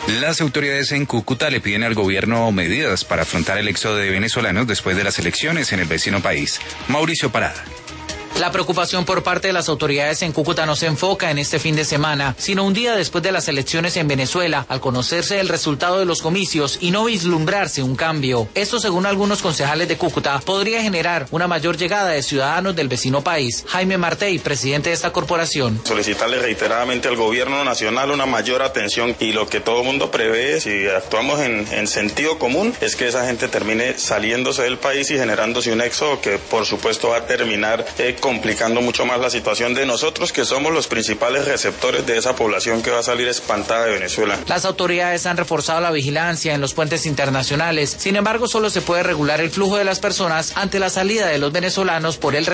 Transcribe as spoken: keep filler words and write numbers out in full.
Las autoridades en Cúcuta le piden al gobierno medidas para afrontar el éxodo de venezolanos después de las elecciones en el vecino país. Mauricio Parada. La preocupación por parte de las autoridades en Cúcuta no se enfoca en este fin de semana, sino un día después de las elecciones en Venezuela, al conocerse el resultado de los comicios y no vislumbrarse un cambio. Esto, según algunos concejales de Cúcuta, podría generar una mayor llegada de ciudadanos del vecino país. Jaime Martey, presidente de esta corporación. Solicitarle reiteradamente al gobierno nacional una mayor atención, y lo que todo el mundo prevé, si actuamos en, en sentido común, es que esa gente termine saliéndose del país y generándose un éxodo que por supuesto va a terminar eh, complicando mucho más la situación de nosotros, que somos los principales receptores de esa población que va a salir espantada de Venezuela. Las autoridades han reforzado la vigilancia en los puentes internacionales. Sin embargo, solo se puede regular el flujo de las personas ante la salida de los venezolanos por el